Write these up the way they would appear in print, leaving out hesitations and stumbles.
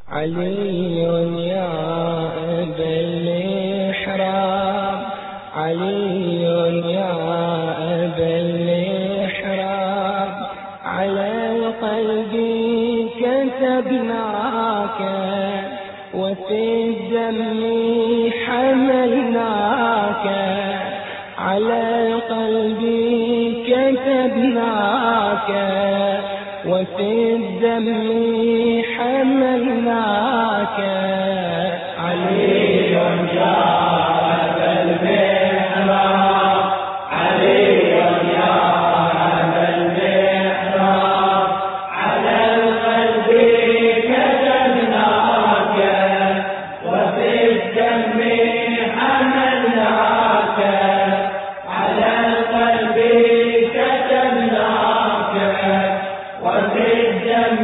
علي يا أبا المحراب، علي يا أبا المحراب، على القلب كتبناك وفي الدم حملناك، على القلب كتبناك وفي الدم حملناك. علي يا أبا المحراب، علي يا أبا المحراب، على القلب كتبناك وفي الدم حملناك، على القلب كتبناك وفي الدم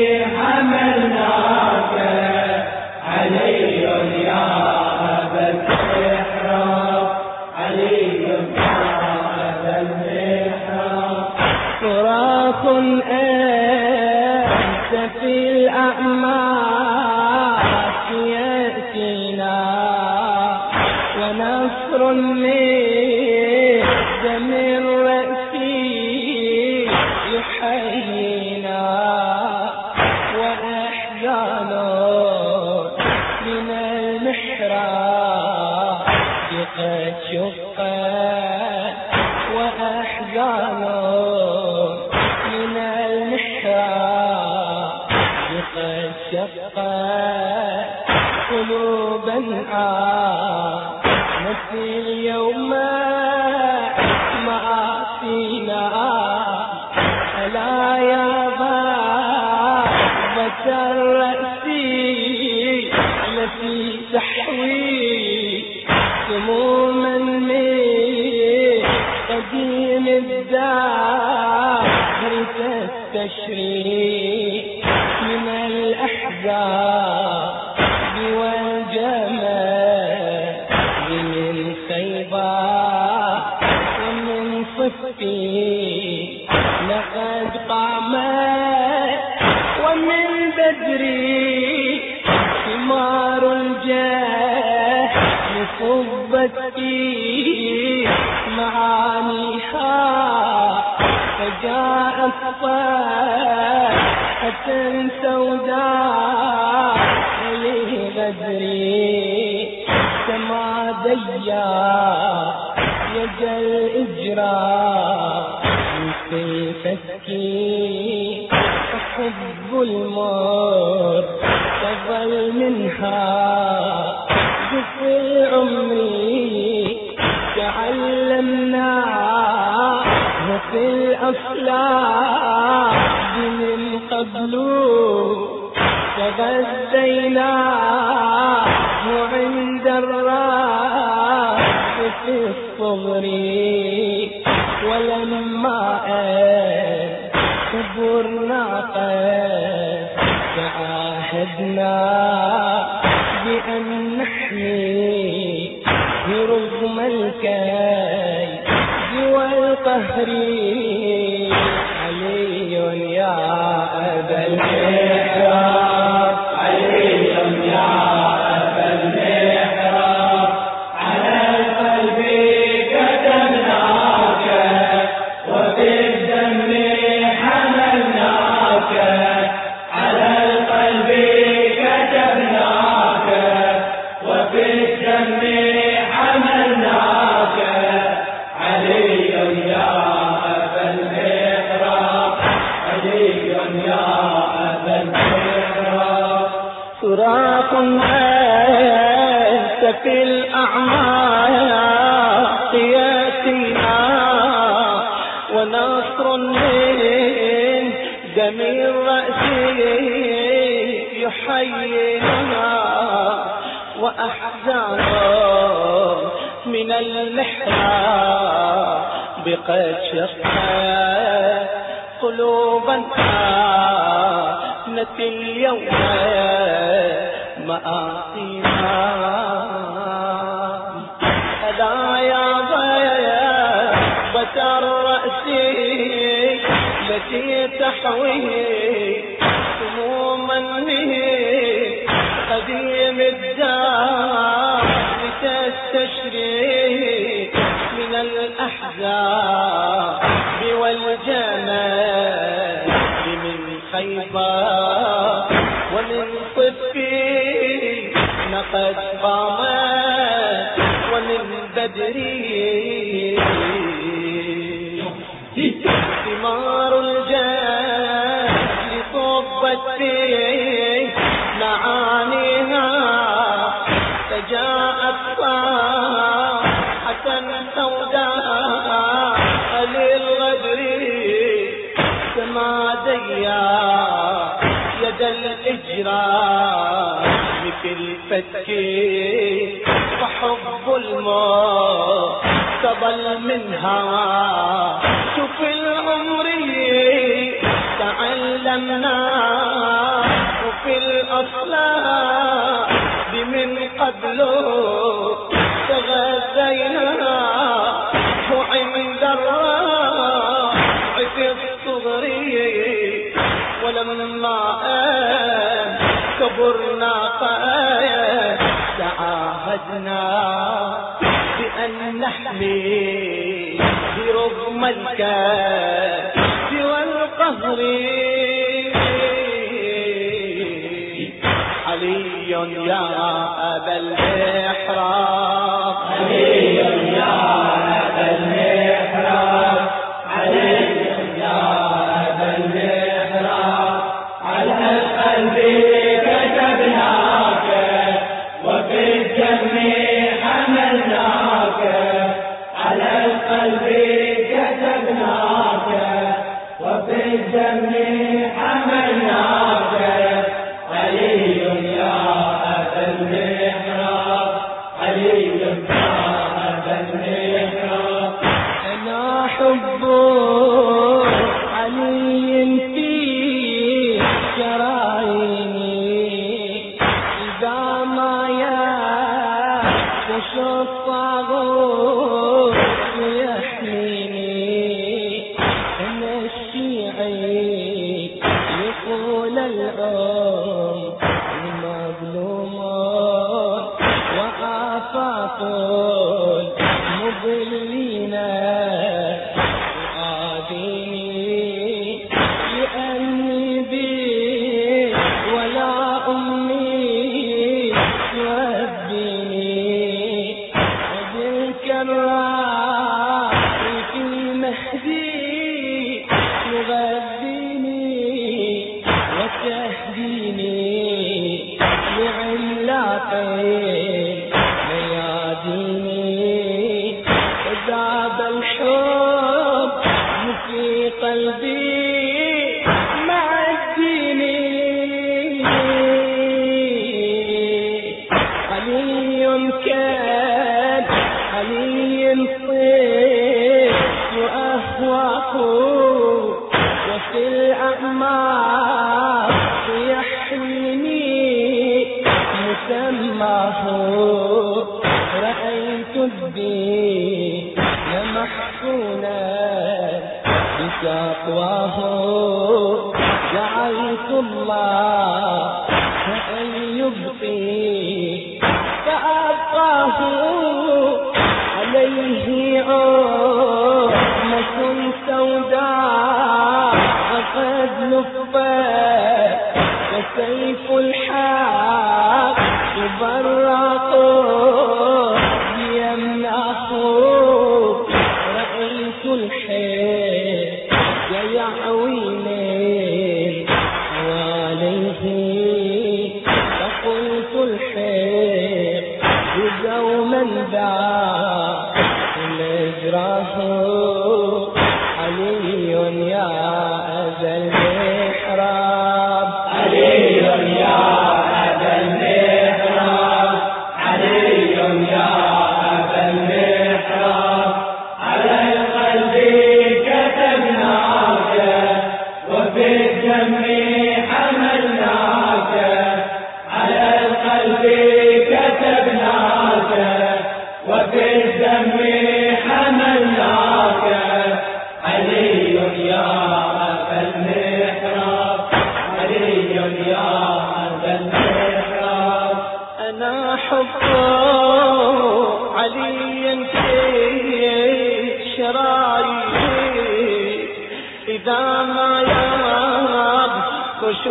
حملناك. علي يا أبا المحراب، علي يا أبا المحراب، صراخ أنت في الأعماق يأتينا، ونصر من دم الرأس يحيينا، وأحزان من المحراب قد شقت، وأحزان من المحراب قد شقت، قلوبا آمنت اليوم معاصينا، ألا يا ضربة الرأس التي تحوي سموما من قديم الدهر تستشري، من الأحزاب والجمال، من خيبر ومن صفين لقد قامت، ومن بدري ثمار الجهل صبت في معانيها، فجاءت صيحة سوداء لغدري، تماديا يد الإجراء في الفك، فحب المر تظل منها جزء عمري، تعلمناه في الأفلاك من قبل، تغذيناه عند الراس في الصغر، ولما كبرنا قد تعاهدنا بأن نحمي رغم الكيد والقهر. علي يا أبا المحراب، علي يا أبا المحراب، على القلب كتبناك وفي الدم حملناك، على القلب كتبناك وفي الدم حملناك. علي يا أبا المحراب، علي يا أبا المحراب، صراخ أنت في الأعماق يأتينا، ونصر من دم الرأس يحيينا، وأحزان من المحراب قد شقت، قلوبا آمنت اليوم مآسينا، ألا يا ضربة الرأس التي تحوي سموما من قديم الدار تستشري من الأحزاب والجمال من خيبر ومن صفين قد قامت ومن بدري ثمار الجهل صبت فيه معانيها فجاءت صاحة سوداء للغدر تماديا يد الإجرام في الفتك وحب الموت تضل منها. شوف العمر تعلمنا وفي الأصلاح بمن قبله تغذينا وعند الراح في الصغر ولما كبرنا تعاهدنا بأن نحمي برغم الكاد والقهر. علي يا أبا المحراب علي يا أبا المحراب علي يا أبا المحراب على القلب كتبناك وفي الدم حملناك على القلب كتبناك وفي الدم حملناك. علي يا أبا المحراب علي يا أبا المحراب. أنا حب علي في شراييني إذا ما يخش الطاغوت يحميني. أنا الشيعي يقول العم مظلومون وآفاق مضلين آذيني لأني بي ولا أمي توديني وبالكراء في مهدي تغذيني وتهديني لعلاقين مياديني. ذاب الحب في قلبي مع الدين. علي كان علي صيف وأهواء وفي الأعماق يحويني مسماه. رأيت الدين محصونا بتقواه جعلت الله أن يبقي فأبقاه. عليه عمة سوداء قد لفت وسيف الحق يبرق يمنعه. رأيت الحيل يعويني حواليه فقلت الحيل يزوما باع الإجراح. علي يا أبا المحراب علي يا أبا المحراب علي يا أبا المحراب على القلب كتبناك وفي الدم حملناك. على القلب كتبناك وفي الدم حملناك. علي يا أبا المحراب علي يا أبا المحراب حبه عليا في شرايين إذا ما يبخش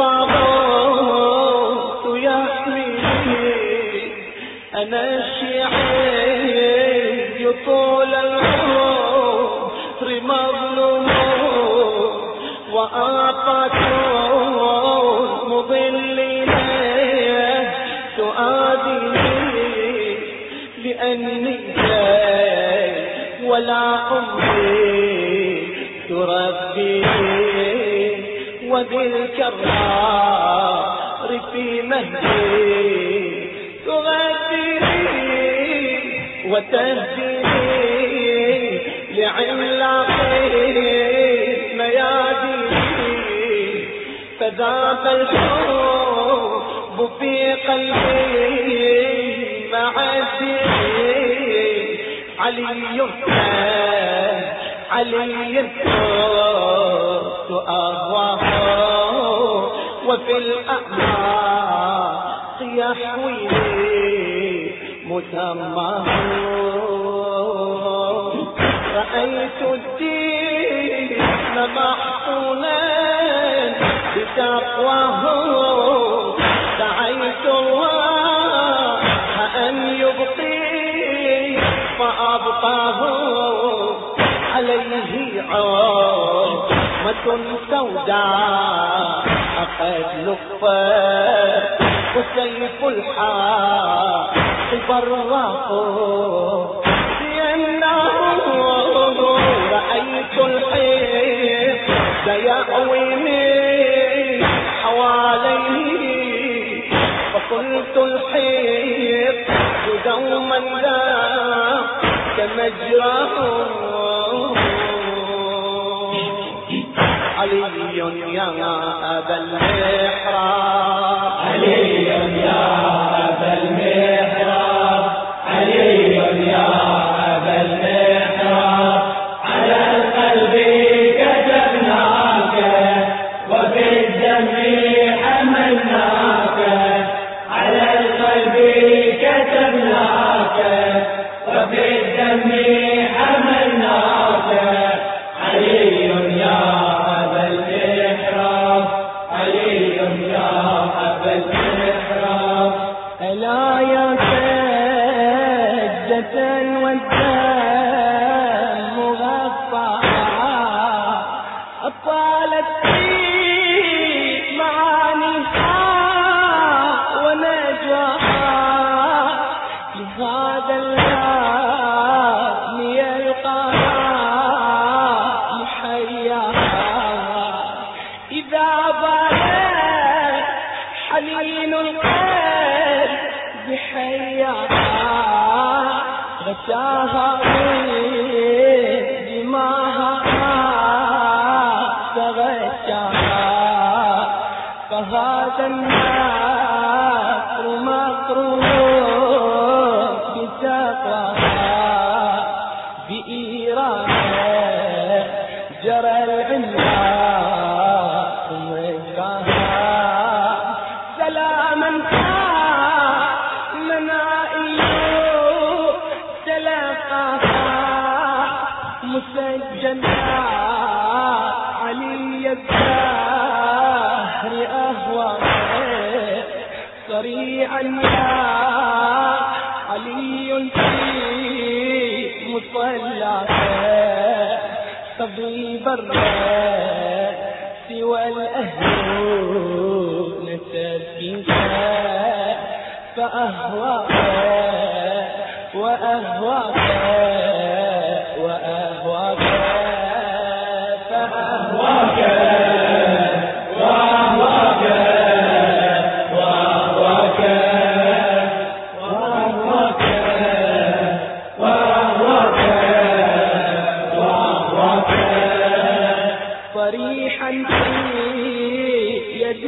الطاغوت يحميني أنا الشيعي طول العمر مظلوم وآفاتون مضلين تؤذيني لأني ولا أمي تربيني وذي الكرار في مهدي تغذيني وتهديني لعلاقي مياديني فذاب الحب في قلبي معدي علي الصوت أهواه وفي الأعماق يحويني مسماه رأيت الدين محصونا بتقواه دعيت الله أن يبقي فأبقاه عليه عظمة سوداء قد لفت وسيف الحق براه لأنه رأيت الحيط يأويني حواليه فقلت الحيط دوما لا كمجراه علي يا أبا المحراب علي يا أبا المحراب علي يا أبا المحراب على القلب كتبناك وفي الدم حملناك على القلب كتبناك وفي الدم حملناك علي يا أبا المحراب علي يا أبا المحراب ألا يا سجة والدم مغفى أطالت في معانيها ونجواها لهذا اليوم يلقاها محياها إذا بالت حنين القلب بحياها غشاها من دماها تغشاها فهذا النار مكروه بتقواها بإيرانها جرى العناق مجراها سلاما منائي تلقاها مسجلا علي الدهر أهواه صريعا يا علي في مصلاك طبيب الرأس والأهل نسبك فأهواك وأهواك وأهواك فأهواك وأهواك وأهواك وأهواك وأهواك وأهواك صريحا في يد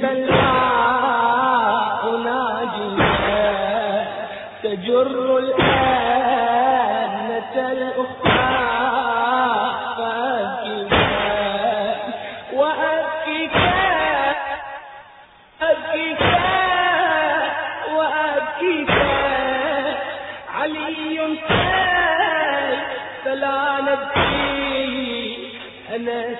البلاء ناجيا تجر الآنة الأخرى فأبكيك وأبكيك أبكيك وأبكيك علي فلا نبكي أنس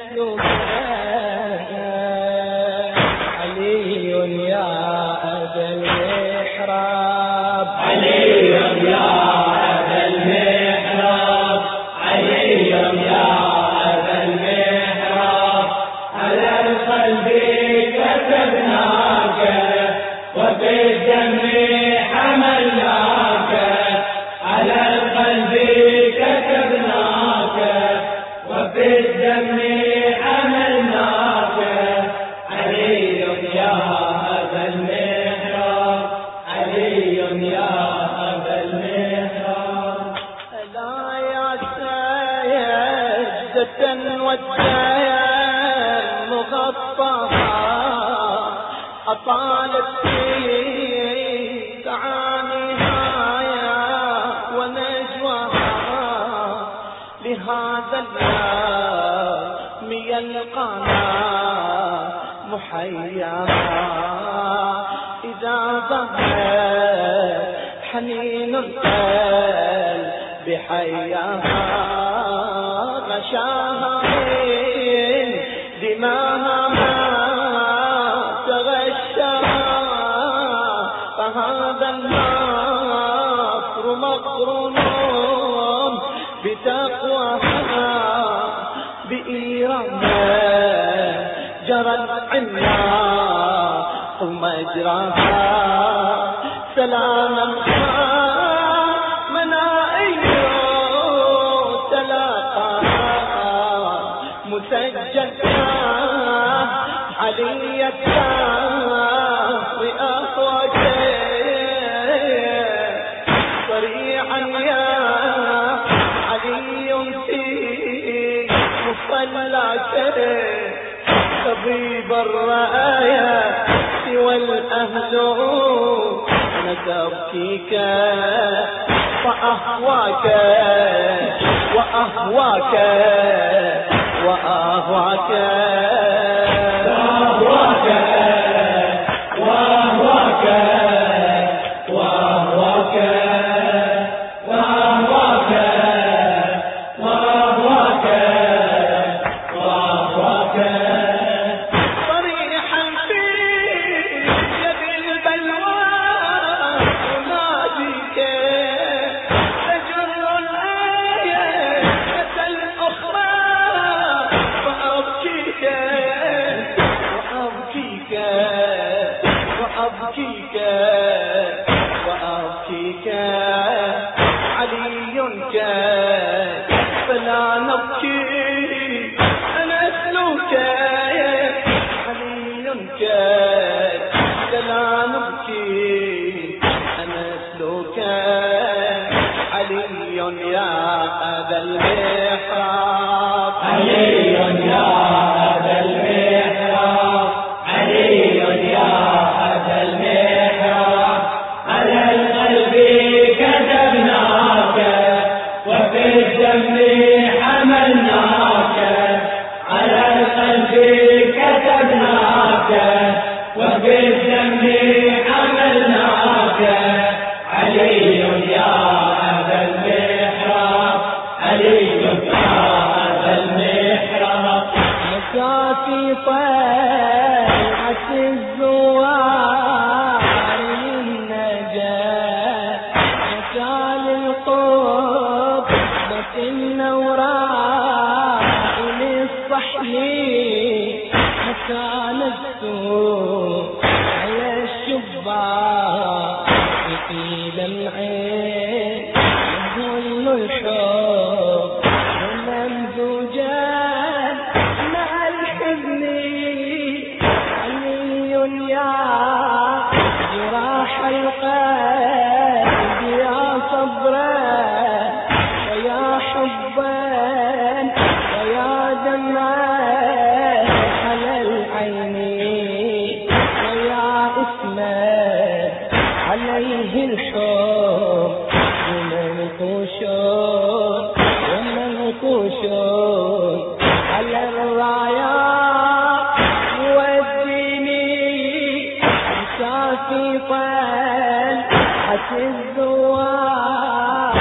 علي يا أبا المحراب علي يا أبا المحراب علي يا أبا المحراب على القلب كتبناك وبالدم حملناك على القلب كتبناك وبالدم حملناك علي يا أبا المحراب علي يا أبا المحراب ألا يا سيدة والدين مغطاها أطالت في تعانيها ونجواها لهذا اليوم يلقانا محياها إذا ظهر حنين القلب بحياها غشاها من دماها ما تغشاها فهذا النصر مقرون بتقواها بإيرانها جرت عملاق مجراها سلاما منائي تلاقاها مسجلة علية وأخوك صريعا يا علي في مصلاك طبيب الرآيا والأهل أنا تبكيك وأهواك وأهواك وأهواك وأهواك وأهواك وأهواك وأهواك وأهواك وأهواك صريحا في يد البلوى أناديك تجر الآية الأخرى وأبكيك وأبكيك وأبكيك وأبكيك علي فلا نبكي أنا أسلوك علي فلا نبكي أنا أسلوك علي يا أبا المحراب علي يا أبا المحراب علي يا أبا المحراب على القلب كتبناك وفي الدم حملناك على القلب كتبناك وفي الدم حملناك علي يا أبا المحراب علي يا أبا المحراب مسافي طلعت الزوار للنجاة مكان القرب بس النوراء للصحيح مكان السوق على الشباك يطيل العين يظل الحب وممزوجان مع الحزن علي يا جراح القلب يا صبرا ويا حبا ويا دمعا على العين ويا اسما عليه الحب ومنقوشون ومنقوشون على الرايات يوديني مسافي طلعت الزوار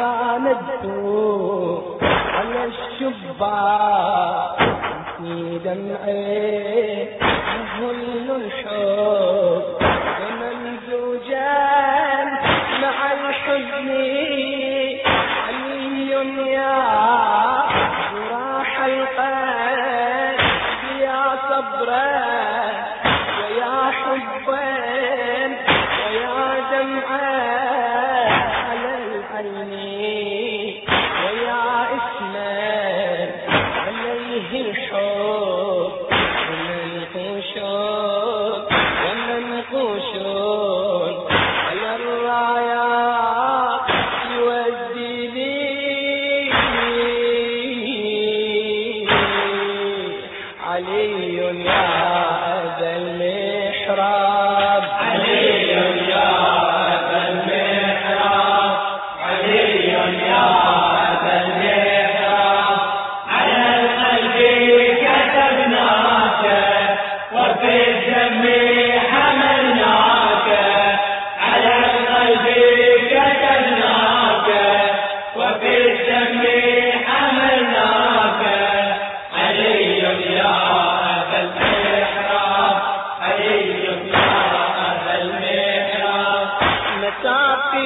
ساندت على الشباك في دمعي يهل الحب وممزوجا مع الحزن علي يا جراح القلب يا صبرا ويا حبا ويا دمعا على العين ويا اسما عليه الحب ومنقوشون على الرايات يوديني علي يا أبا المحراب علي يا أبا المحراب علي يا أبا المحراب على القلب كتبناك وفي الدم حملناك على القلب كتبناك وفي الدم حملناك علي يا أبا المحراب علي يا أبا المحراب متى في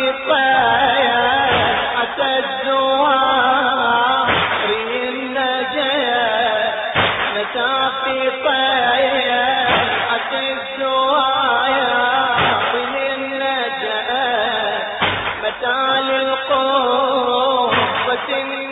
طيعة الزوار النجاة متى في طيعة الزوار النجاة متى للقوة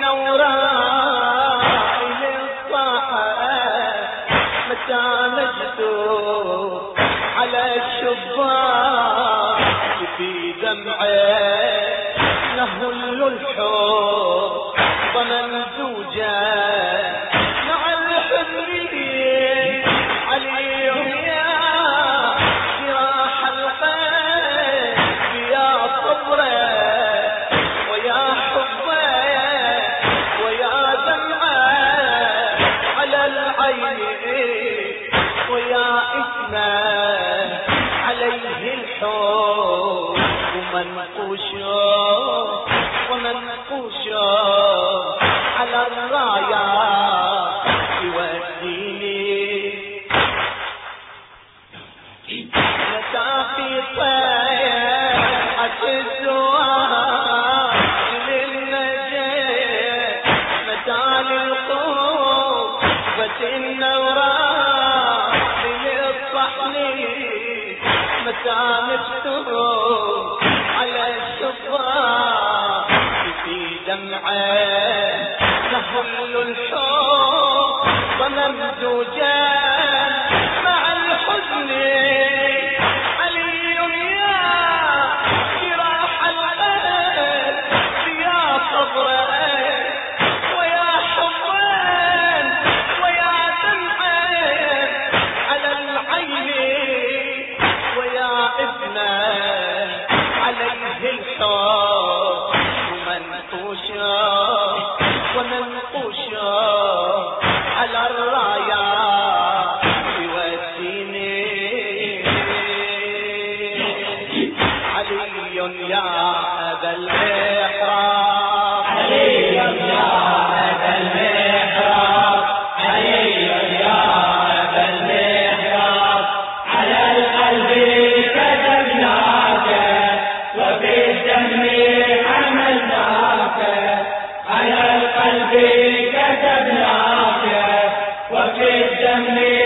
النوراء للصحة متى مجدود على الشباك في دمعه نهل الحب وممزوجا مع الحزن علي يا جراح القلب يا صبرا ويا حبا ويا دمعا على العين ويا اسما عليه الحب ومنقوشا على الراية يوديني متى في طيعة الزوار للنجاة متى للقوة النوراء للصحن متى مفتوح على الشباك في دمعه نهل الحب وممزوجا مع الحزن علي يا جراح القلب يا صبرا ويا حبا ويا دمعا على العين ويا ابنا عليه الحب ومنقوشا على الراية يوديني علي يا أبا المحراب علي يا أبا المحراب علي يا أبا المحراب على القلب كتبناك وفي الدم حملناك على القلب كتبناك وفي الدم